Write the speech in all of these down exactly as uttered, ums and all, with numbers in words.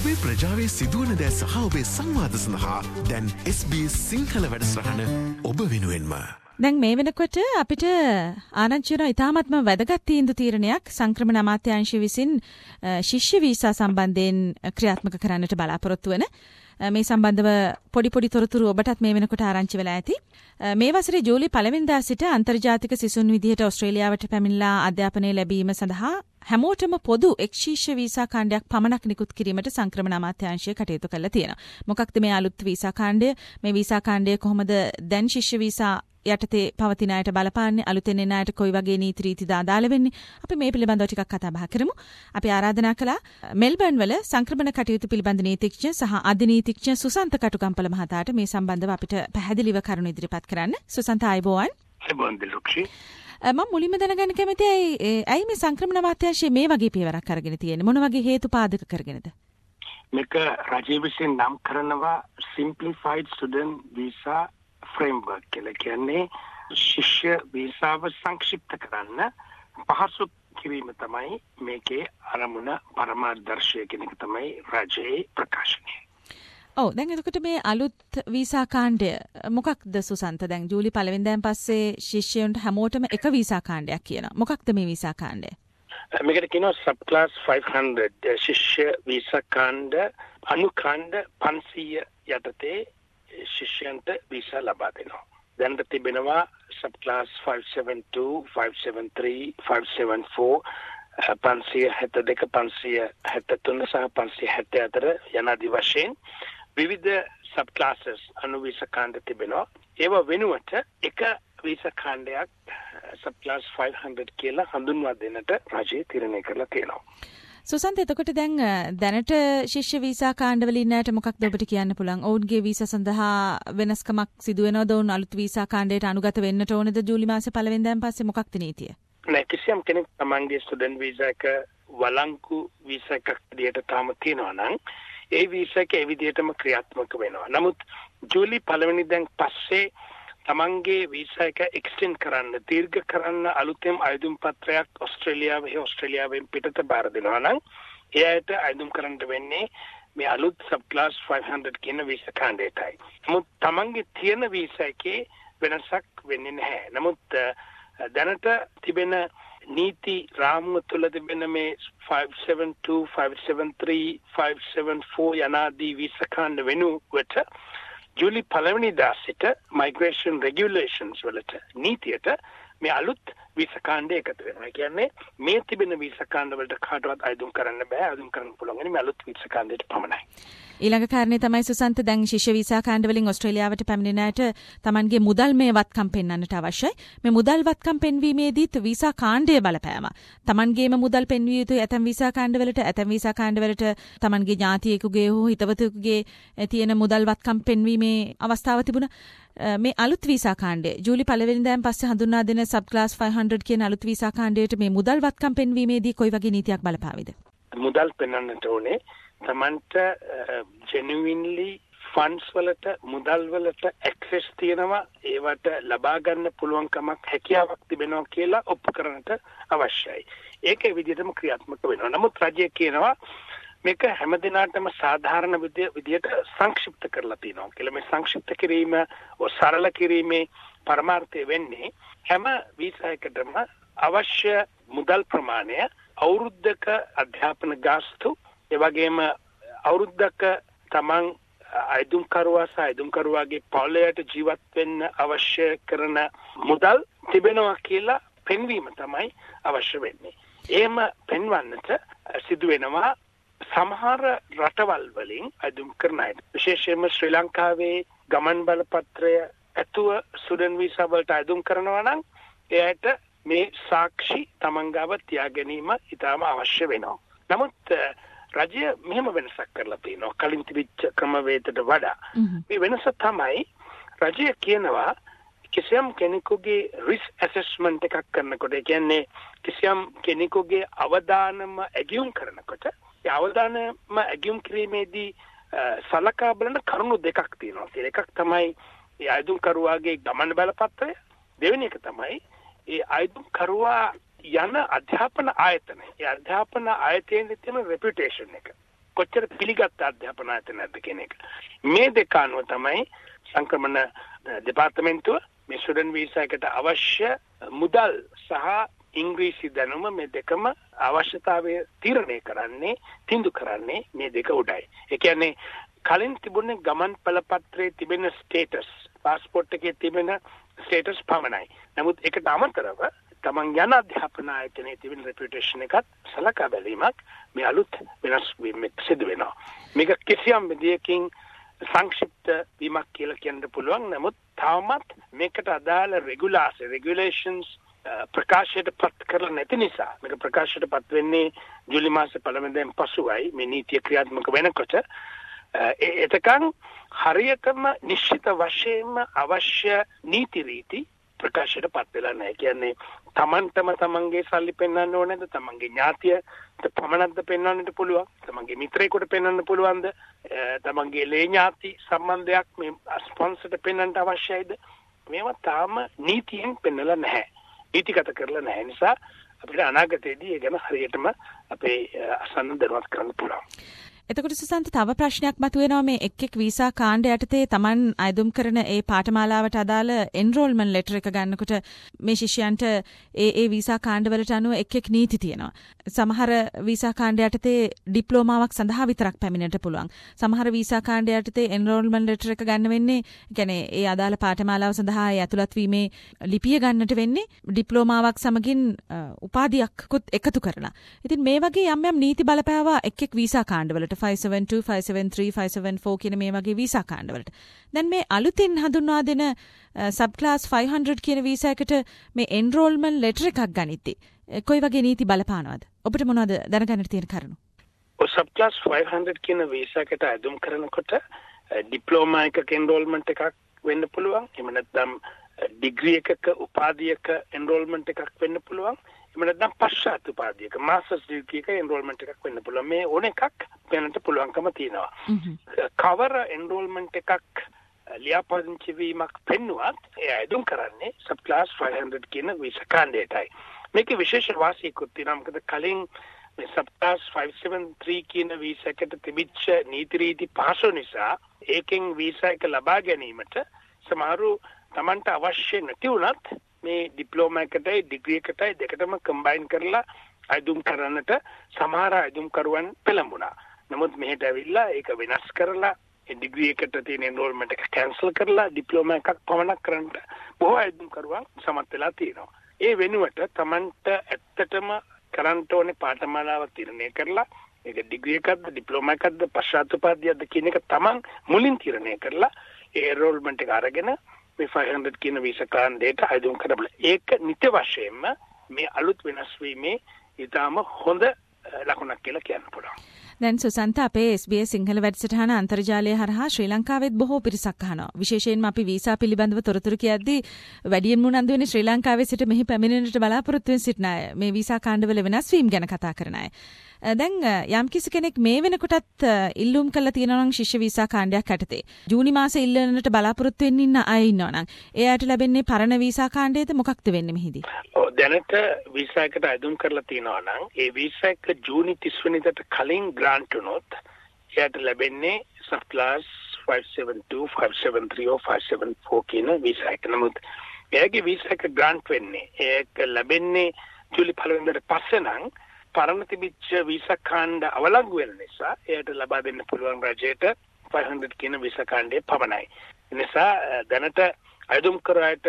ඔබේ ප්‍රජාවේ සිදුවන දෑ සහ ඔබේ සංවාද සඳහා දැන් එස් බී එස් සිංහල වැඩසටහන ඔබ වෙනුවෙන්ම. දැන් මේ වෙනකොට අපිට ආරංචි වෙන ඉතාමත්ම වැදගත් තීන්දුව තීරණයක් සංක්‍රමණ අමාත්‍යාංශය විසින් ශිෂ්‍ය වීසා සම්බන්ධයෙන් ක්‍රියාත්මක කරන්නට බලාපොරොත්තු වෙන මේ සම්බන්ධව පොඩි පොඩි තොරතුරු ඔබටත් මේ වෙනකොට ආරංචි වෙලා ඇති. මේ වසරේ ජූලි පළවෙනිදා සිට අන්තර්ජාතික සිසුන් විදිහට ඕස්ට්‍රේලියාවට පැමිණලා අධ්‍යාපනය ලැබීම සඳහා හැමෝටම පොදු එක්ශීෂ්‍ය වීසා කාණ්ඩයක් පමණක් නිකුත් කිරීමට සංක්‍රමණ අමාත්‍යාංශය කටයුතු කරලා තියෙනවා. මොකක්ද මේ අලුත් වීසා කාණ්ඩය? මේ වීසා කාණ්ඩය කොහොමද දැන් ශිෂ්‍ය වීසා යටතේ පවතින අයට බලපාන්නේ? අලුතෙන් එන අයට කොයි වගේ නීති රීතිද අදාළ වෙන්නේ? අපි මේ පිළිබඳව ටිකක් කතා බහ කරමු. අපි ආරාධනා කළා මෙල්බර්න් වල සංක්‍රමණ කටයුතු පිළිබඳ නීතිඥ සහ අධිනීතිඥ සුසන්ත කටුකම්පල මහතාට මේ සම්බන්ධව අපිට පැහැදිලිව කරුණු ඉදිරිපත් කරන්න. සුසන්ත ආයුබෝවන්. ආයුබෝවන් දිලුක්ෂි. මම මුලින්ම දැනගන්න කැමතියි ඇයි මේ සංක්‍රමණ අමාත්‍යාංශය මේ වගේ පියවරක් අරගෙන තියෙන්නේ? මොන වගේ හේතු පාදක කරගෙනද? මේක රජය විසින් නම් කරනවා simplified student visa framework කියලා. කියන්නේ ශිෂ්‍ය වීසාව සංක්ෂිප්ත කරන්න පහසු කිරීම තමයි මේකේ අරමුණ පරමාදර්ශය කියන එක තමයි රජයේ ප්‍රකාශනය. ඔව් දැන් එතකොට මේ අලුත් වීසා කාණ්ඩය මොකක්ද සුසන්ත? දැන් ජූලි පළවෙනිදාන් පස්සේ ශිෂ්‍යයන්ට හැමෝටම එක වීසා කාණ්ඩයක් කියනවා. මොකක්ද මේ වීසා කාණ්ඩය? මේකට කියනවා සබ් ක්ලාස් five hundred ශිෂ්‍ය වීසා කාණ්ඩ අනු කාණ්ඩ පන්සීය යටතේ ශිෂ්‍යයන්ට වීසා ලබා දෙනවා. දැනට තිබෙනවා sub class five seventy-two, five seventy-three, five seventy-four පන්සිය හැත්තෑ දෙක පන්සිය හැත්තෑ තුන සහ පන්සිය හැත්තෑ හතර යනාදී වශයෙන් විවිධ සබ් ක්ලාසස් අනු වීසා කාණ්ඩ තිබෙනවා. ඒවා වෙනුවට එක වීසා කාණ්ඩයක් සබ් ක්ලාස් five hundred කියලා හඳුන්වා දෙන්නට රජය තීරණය කරලා තියෙනවා. සුසන්ත එතකොට දැන් දැනට ශිෂ්‍ය වීසා කාණ්ඩවල ඉන්න අයට මොකක්ද ඔබට කියන්න පුළුවන්? ඔවුන්ගේ වීසා සඳහා වෙනස්කමක් සිදු වෙනවද? ඔවුන් අලුත් වීසා කාණ්ඩයට අනුගත වෙන්නට ඕනද ජූලි මාසේ පළවෙනිදාන් පස්සේ? මොකක්ද නීතිය? නෑ, කිසියම් කෙනෙක් තමන්ගේ ස්ටුඩන්ට් වීසා එක වළංගු වීසා එකක් විදියට තාම තියෙනවා නම් ඒ වීසා එක ඒ විදියටම ක්‍රියාත්මක වෙනවා. නමුත් ජූලි පළවෙනිදාන් පස්සේ තමන්ගේ වීසා එක එක්ස්ටෙන්ඩ් කරන්න, දීර්ඝ කරන්න අලුතෙන් අයදුම් පත්‍රයක් ඕස්ට්‍රේලියාවේ ඕස්ට්‍රේලියාවෙන් පිටත බාර දෙනවා නම් එයාට අයදුම් කරන්න වෙන්නේ මේ අලුත් සබ් ක්ලාස් five hundred කියන වීසා කාණ්ඩයටයි. නමුත් තමන්ගේ තියෙන වීසා එකේ වෙනසක් වෙන්නේ නැහැ. නමුත් දැනට තිබෙන නීති රාමුව තුළ තිබෙන මේ five seventy-two, five seventy-three, five seventy-four යනාදී වීසා කාණ්ඩ වෙනුවට ජූලි පළවෙනිදා සිට migration regulations වලට නීතියට මේ අලුත් වීසා කාණ්ඩය එකතු වෙනවා. ඒ කියන්නේ මේ තිබෙන වීසා කාණ්ඩ වලට කාටවත් අයදුම් කරන්න බෑ. අයදුම් කරන්න පුළුවන් මේ අලුත් වීසා කාණ්ඩයට පමණයි. ඊළඟ කාරණේ තමයි සුසන්ත දැන් ශිෂ්‍ය වීසා කාණ්ඩ වලින් ඕස්ට්‍රේලියාවට පැමිණෙන අයට තමන්ගේ මුදල් මේ වත්කම් පෙන්වන්නට අවශ්‍යයි. මේ මුදල් වත්කම් පෙන්වීමේදීත් වීසා කාණ්ඩය බලපෑම. තමන්ගේම මුදල් පෙන්විය යුතුයි ඇතැම් වීසා කාණ්ඩ වලට. ඇතැම් වීසා කාණ්ඩ වලට තමන්ගේ ඥාතියෙකුගේ හෝ හිතවතෙකුගේ තියෙන මුදල් වත්කම් පෙන්වීමේ අවස්ථාව තිබුණා. මේ අලුත් වීසා කාණ්ඩය ජූලි පළවෙනිදාන් පස්සේ හඳුන්වා දෙන සබ් ක්ලාස් five hundred කියන අලුත් වීසා කාණ්ඩයට මේ මුදල් වත්කම් පෙන්වීමේදී කොයි වගේ නීතියක් බලපාවිද? මුදල් පෙන්වන්නට ඕනේ තමන්ට genuinely funds වලට මුදල් වලට access තියෙනවා, ඒවට ලබා ගන්න පුළුවන් කමක් හැකියාවක් තිබෙනවා කියලා ඔප්පු කරන්නට අවශ්‍යයි. ඒක ඒ විදිහටම ක්‍රියාත්මක වෙනවා. නමුත් රජය කියනවා මේක හැම දිනාටම සාධාරණ විදියට සංක්ෂිප්ත කරලා තියෙනවා කියලා. මේ සංක්ෂිප්ත කිරීම ඕ සරල කිරීමේ පරමාර්ථය වෙන්නේ හැම වීසා එකටම අවශ්‍ය මුදල් ප්‍රමාණය අවුරුද්දක අධ්‍යාපන ගාස්තු ඒ වගේම අවුරුද්දක තමන් අයදුම්කරුවා සහ අයදුම්කරුවාගේ පවුලයට ජීවත් වෙන්න අවශ්‍ය කරන මුදල් තිබෙනවා කියලා පෙන්වීම තමයි අවශ්‍ය වෙන්නේ. එහෙම පෙන්වන්නට සිදු වෙනවා සමහර රටවල් වලින් අයදුම් කරන අයට. විශේෂයෙන්ම ශ්‍රී ලංකාවේ ගමන් බලපත්‍රය ඇතුව ස්ටුඩන්ට් වීසා වලට අයදුම් කරනවා නම් එයාට මේ සාක්ෂි තමන් ගාව තියා ගැනීම ඉතාම අවශ්‍ය වෙනවා. නමුත් රජය මෙහෙම වෙනසක් කරලා තියෙනවා කලින් තිබිච්ච ක්‍රමවේදයට වඩා. මේ වෙනස තමයි රජය කියනවා කිසියම් කෙනෙකුගේ risk assessment එකක් කරනකොට, ඒ කියන්නේ කිසියම් කෙනෙකුගේ අවදානම ඇගයුම් කරනකොට ඒ අවදානම ඇගයුම් කිරීමේදී සලකා බලන කරුණු දෙකක් තියෙනවා. එකක් තමයි ඒ අයදුම්කරුවාගේ ගමන් බලපත්‍රය. දෙවෙනි එක තමයි ඒ අයදුම්කරුවා යන අධ්‍යාපන ආයතනය. ඒ අධ්‍යාපන ආයතනයේ තියෙන reputation එක. කොච්චර පිළිගත් අධ්‍යාපන ආයතන නැද්ද කියන එක. මේ දෙක අනුව තමයි සංක්‍රමණ දෙපාර්තමේන්තුව මේ ස්ටුඩන්ට් වීසා එකට අවශ්‍ය මුදල් සහ ඉංග්‍රීසි දැනුම මේ දෙකම අවශ්‍යතාවය තීරණය කරන්නේ තීන්දු කරන්නේ මේ දෙක උඩයි. ඒ කියන්නේ කලින් තිබුණේ ගමන් පළපත්‍රයේ තිබෙන ස්ටේටස් පාස්පෝර්ට් එකේ තිබෙන ස්ටේටස් පමණයි. නමුත් ඒකට අමතරව තමන් යන අධ්‍යාපන ආයතනයේ තිබෙන රෙපියුටේෂන් එකත් සලකා බැලීමක් මේ අලුත් වෙනස් වීමක් සිදු වෙනවා. මේක කිසියම් විදියකින් සංක්ෂිප්ත වීමක් කියලා කියන්න පුළුවන්. නමුත් තාමත් මේකට අදාළ රෙගුලාසි රෙගුලේෂන්ස් ප්‍රකාශයට පත් කරලා නැති නිසා මේක ප්‍රකාශයට පත් වෙන්නේ ජූලි මාසේ පළමුවෙනිදා පසුයි මේ නීතිය ක්‍රියාත්මක වෙනකොට. එතකන් හරියටම නිශ්චිත වශයෙන්ම අවශ්‍ය නීති රීති ප්‍රකාශයට පත් වෙලා නැහැ. කියන්නේ තමන්ටම තමන්ගේ සල්ලි පෙන්වන්න ඕනේද? තමන්ගේ ඥාතිය පමණක්ද පෙන්වන්නට පුළුවන්? තමන්ගේ මිත්‍රයෙකුට පෙන්වන්න පුළුවන්ද? තමන්ගේ ලේ ඥාති සම්බන්ධයක් මේ ස්පොන්සර්ට පෙන්වන්නට අවශ්‍යයිද? මේවා තාම නීතියෙන් පෙන්වලා නැහැ. නීතිගත කරලා නැහැ නිසා අපිට අනාගතයේදී ඒ ගැන හරියටම අපේ අසන්න දැනුවත් කරන්න පුළුවන්. එතකොට සුසන්ත තව ප්‍රශ්නයක් මතුවෙනවා මේ එක් එක් වීසා කාණ්ඩ යටතේ Taman අයදුම් කරන ඒ පාඨමාලාවට අදාළ එන්රෝල්මන්ට් ලෙටර් එක ගන්නකොට මේ ශිෂ්‍යයන්ට ඒ ඒ වීසා කාණ්ඩවලට අනුව එක් එක් නීති තියෙනවා. සමහර වීසා කාණ්ඩ යටතේ ඩිප්ලෝමාවක් සඳහා විතරක් පැමිණෙන්න පුළුවන්. සමහර වීසා කාණ්ඩ යටතේ එන්රෝල්මන්ට් ලෙටර් එක ගන්න වෙන්නේ කියන්නේ ඒ අදාළ පාඨමාලාව සඳහා ඒ ඇතුළත් වීමේ ලිපිය ගන්නට වෙන්නේ ඩිප්ලෝමාවක් සමගින් උපාධියක්කුත් එකතු කරලා. ඉතින් මේ වගේ යම් යම් නීති බලපෑවා එක් එක් වීසා කාණ්ඩවලට five seven two, five seven three, five seven four කියන මේ වගේ වීසා කාණ්ඩවලට. දැන් මේ අලුතින් හඳුන්වා දෙන සබ් ක්ලාස් five hundred කියන වීසා එකට මේ එන්රෝල්මන්ට් ලෙටර් එකක් ගනිද්දී කොයි වගේ නීති බලපානවද? ඔබට මොනවද දැනගන්නට තියෙන කරුණු? ඔය සබ් ක්ලාස් five hundred කියන වීසා එකට අයදුම් කරනකොට ඩිප්ලෝමා එකක එන්රෝල්මන්ට් එකක් වෙන්න පුළුවන්. එහෙම නැත්නම් ඩිග්‍රී එකක උපාධියක එන්රෝල්මන්ට් එකක් වෙන්න පුළුවන්. එහෙම නැත්නම් පශ්චාත් උපාධියක මාස්ටර්ස් ඩිග්‍රී එකක එන්රෝල්මන්ට් එකක් වෙන්න පුළුවන්. මේ ඕන එකක් වෙනට පුළුවන්කම තියෙනවා. කවර එන්රෝල්මන්ට් එකක් ලියාපදිංචි වීමක් පෙන්නුවත් ඒ අයදුම් කරන්නේ සබ් ක්ලාස් five hundred කියන වීසා කාණ්ඩයටයි. මේකේ විශේෂ වාසියකුත් තියෙනවා. මොකද කලින් මේ sub class five seven three කියන වීසා එකට තිබිච්ච නීති රීති පහසු නිසා ඒකෙන් වීසා එක ලබා ගැනීමට සමහරු Tamanට අවශ්‍ය නැති වුණත් මේ ඩිප්ලෝමා එකටයි ඩිග්‍රී එකටයි දෙකටම කම්බයින් කරලා අයදුම් කරන්නට සමහර අයදුම්කරුවන් පෙළඹුණා. නමුත් මෙහෙට ඇවිල්ලා ඒක වෙනස් කරලා ඩිග්‍රී එකට තියෙන එන්රෝල්මන්ට් එක කැන්සල් කරලා ඩිප්ලෝමා එකක් පමණක් කරන්නට බොහෝ අයදුම්කරුවන් සමත් වෙලා තියෙනවා. ඒ වෙනුවට Tamanට ඇත්තටම කරන්න ඕනේ පාඨමාලාව තීරණය කරලා ඒක ඩිග්‍රී එකක්ද ඩිප්ලෝමා එකක්ද පශ්චාත් උපාධියක්ද කියන එක Taman මුලින් තීරණය කරලා ඒ එන්රෝල්මන්ට් එක අරගෙන මේ five hundred කියන වීසා කාණ්ඩයට අයදුම් කරබල. ඒක නිත්‍ය වශයෙන්ම මේ අලුත් වෙනස් වීමේ ඊටාම හොඳ ලකුණක් කියලා කියන්න පුළුවන්. දැන් සුසන්ත අපේ S B S සිංහල වැඩසටහන අන්තර්ජාලය හරහා ශ්‍රී ලංකාවෙත් බොහෝ පිරිසක් අහනවා. විශේෂයෙන්ම අපි වීසා පිළිබඳව තොරතුරු කියද්දී වැඩියෙන්ම උනන්දු වෙන්නේ ශ්‍රී ලංකාවේ සිට මෙහි පැමිණෙන්නට බලාපොරොත්තු වෙන සිටින අය. මේ වීසා කාණ්ඩවල වෙනස් වීම ගැන කතා කරන අය. දැන් යම් කිසි කෙනෙක් මේ වෙනකොටත් ඉල්ලුම් කරලා තියෙනවා නම් ශිෂ්‍ය වීසා කාණ්ඩයක් යටතේ ජූනි මාසේ ඉල්ලන්නට බලාපොරොත්තු වෙන්න ඉන්න අය ඉන්නවා නම් ඒ අයට ලැබෙන්නේ පරණ වීසා කාණ්ඩයේද මොකක්ද වෙන්නේ මෙහිදී? ඔව් දැනට වීසා එකට අයදුම් කරලා තියෙනවා නම් ඒ වීසා එක ජූනි තිස් වෙනිදාට කලින් ග්‍රාන්ට් වුණොත් එයාට ලැබෙන්නේ sub class five seven two, five seven three or five seven four කියන වීසා එක. නමුත් එයාගේ වීසා එක ග්‍රාන්ට් වෙන්නේ ඒක ලැබෙන්නේ ජූලි පළවෙනිදාට පස්සේ නම් පරණ තිබිච්ච වීසා කාණ්ඩ අවලංගු වෙන නිසා එයට ලබා දෙන්න පුළුවන් රජයට five hundred කියන වීසා කාණ්ඩය පමණයි. ඒ නිසා දැනට අයදුම් කරායට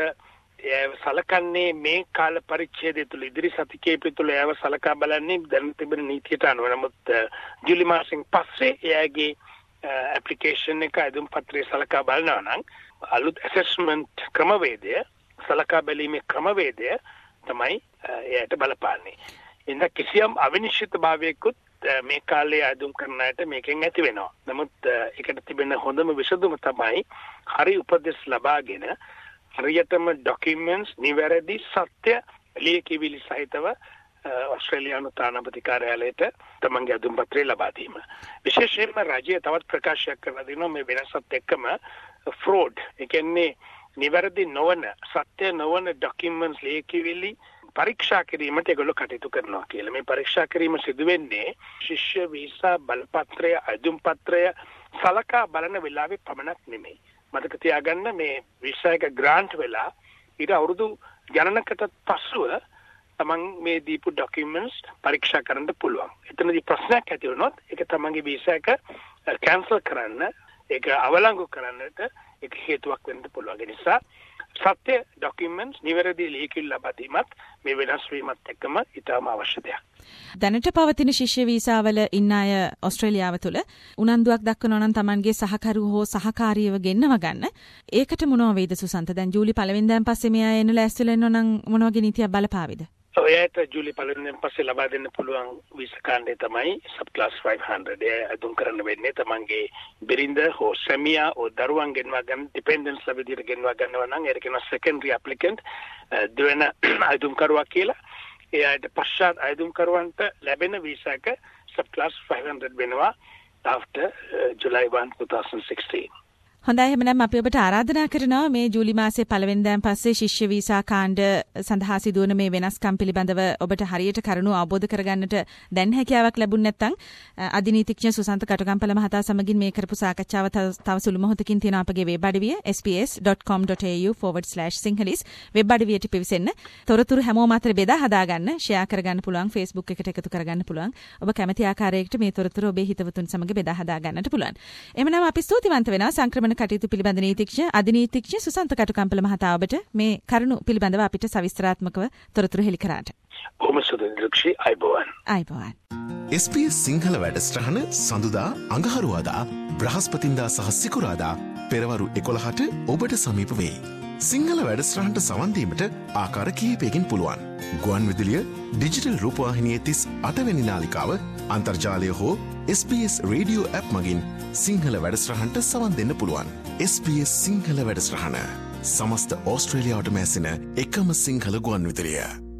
සලකන්නේ මේ කාල පරිච්ඡේදය තුළ ඉදිරි සතිකයේ තුළ ඒව සලකා බලන්නේ දැන් තිබෙන නීතියට අනුව. නමුත් ජූලි මාසෙන් පස්සේ එයාගේ ඇප්ලිකේෂන් එක අයදුම් පත්‍රය සලකා බලනවා නම් අලුත් ඇසෙස්මන්ට් ක්‍රමවේදය සලකා බැලීමේ ක්‍රමවේදය තමයි එයාට බලපාන්නේ. ඉන්න කිසියම් අවිනිශ්චිත භාවයකුත් මේ කාලේ අයදුම් කරන අයට මේකෙන් ඇති වෙනවා. නමුත් ඒකට තිබෙන හොඳම විසඳුම තමයි හරි උපදෙස් ලබාගෙන හරියටම ඩොකියුමන්ට්ස් නිවැරදි සත්‍ය ලියකියවිලි සහිතව ඔස්ට්‍රේලියානු තානාපති කාර්යාලයට තමන්ගේ අයදුම් පත්‍රය ලබා දීම. විශේෂයෙන්ම රජය තවත් ප්‍රකාශයක් කරලා දෙනවා මේ වෙනසත් එක්කම ෆ්‍රෝඩ්. ඒ කියන්නේ නිවැරදි නොවන සත්‍ය නොවන ඩොකියුමන්ට්ස් ලියකියවිලි පරීක්ෂා කිරීමට ඒගොල්ලෝ කටයුතු කරනවා කියලා. මේ පරීක්ෂා කිරීම සිදු වෙන්නේ ශිෂ්‍ය වීසා බලපත්‍රය, අයදුම් පත්‍රය සලකා බලන වෙලාවේ පමණක් නෙමෙයි. මතක තියාගන්න මේ වීසා එක ග්‍රාන්ට් වෙලා ඊට අවුරුදු ගණනකට පසුව තමන් මේ දීපු ඩොකියුමන්ට්ස් පරීක්ෂා කරන්න පුළුවන්. එතනදී ප්‍රශ්නයක් ඇති වුණොත් ඒක තමන්ගේ වීසා එක කැන්සල් කරන්න, ඒක අවලංගු කරන්නට ඒක හේතුවක් වෙන්න පුළුවන්. ඒ නිසා සත්‍ය ඩොකියුමන්ට්ස් නිවැරදි ලියකින් ලබා දීමත් මේ වෙනස් වීමත් එක්කම ඉතාම අවශ්‍ය දෙයක්. දැනට පවතින ශිෂ්‍ය වීසාවල ඉන්න අය ඕස්ට්‍රේලියාව තුළ උනන්දුවක් දක්වනවා නම් Tamanගේ සහකරු හෝ සහකාරියව ගෙන්නව ගන්න. ඒකට මොනවා වේද සුසන්ත? දැන් ජූලි පළවෙනිදාන් පස්සේ මෙයා එන්න ලෑස්තිලා ඉන්නවා නම් මොන වගේ නීතියක් බලපාවිද? ඔයාට ජූලි පළවෙනිදාන් පස්සේ ලබා දෙන්න පුළුවන් වීසා කාණ්ඩය තමයි සබ් ක්ලාස් five hundred. ඒ අදුම් කරන්න වෙන්නේ Tamanගේ බිරිඳ හෝ සැමියා හෝ දරුවන් ගෙන්වා ගන්න, ඩිපෙන්ඩන්ට්ස්ලා විදිහට ගෙන්වා ගන්නවා නම් ඒක කියනවා සෙකන්ඩරි ඇප්ලිකන්ට් දෙවෙනි අදුම් කරුවා කියලා. ඒ අයට පශ්චාත් අයදුම් කරුවන්ට ලැබෙන වීසා එක සබ් ක්ලාස් five hundred වෙනවා after July first twenty sixteen. හොඳයි, එහෙනම් අපි ඔබට ආරාධනා කරනවා මේ ජූලි මාසයේ පළවෙනිදාන් පස්සේ ශිෂ්‍ය වීසා කාණ්ඩ සඳහා සිදුවන මේ වෙනස්කම් පිළිබඳව ඔබට හරියට කරුණු අවබෝධ කරගන්නට දැන් හැකියාවක් ලැබුණ නැත්නම් අධිනීතිඥ සුසන්ත කටුගම්පල මහතා සමගින් මේ කරපු සාකච්ඡාව තව සුළු මොහොතකින් තියෙන අපගේ වෙබ් අඩවිය s b s dot com dot a u forward slash sinhalese web අඩවියට පිවිසෙන්න. තොරතුරු හැමෝම අතර බෙදා හදාගන්න, ෂෙයා කරගන්න පුළුවන්, Facebook එකට එකතු කරගන්න පුළුවන්. ඔබ කැමති ආකාරයකට මේ තොරතුරු ඔබේ හිතවතුන් සමග බෙදා හදාගන්නට පුළුවන්. එhmenan අපි ස්තුතිවන්ත වෙනවා සංක්‍රමණ කටයුතු පිළිබඳ නීතිඥ අධිනීතිඥ සුසන්ත කටුගම්පල මහතා ඔබට මේ කරුණු පිළිබඳව අපිට සවිස්තරාත්මකව තොරතුරු හෙළි කරාට. බොහොම සුදුසුයි. අයබෝවන්. අයබෝවන්. S B S සිංහල වැඩසටහන සඳුදා අඟහරුවාදා බ්‍රහස්පතින්දා සහ සිකුරාදා පෙරවරු එකොළහට ඔබට සමීප වේ. සිංහල වැඩසටහනට සවන් දීමට ආකාර කිහිපයකින් පුළුවන්. ගුවන් විදුලිය, ඩිජිටල් රූපවාහිනියේ තිස් අටවැනි නාලිකාව, අන්තර්ජාලය හෝ S B S radio app මගින් සිංහල වැඩසටහනට සවන් දෙන්න පුළුවන්. S B S සිංහල වැඩසටහන සමස්ත ඕස්ට්‍රේලියාවට මැසෙන එකම සිංහල ගුවන් විදුලිය.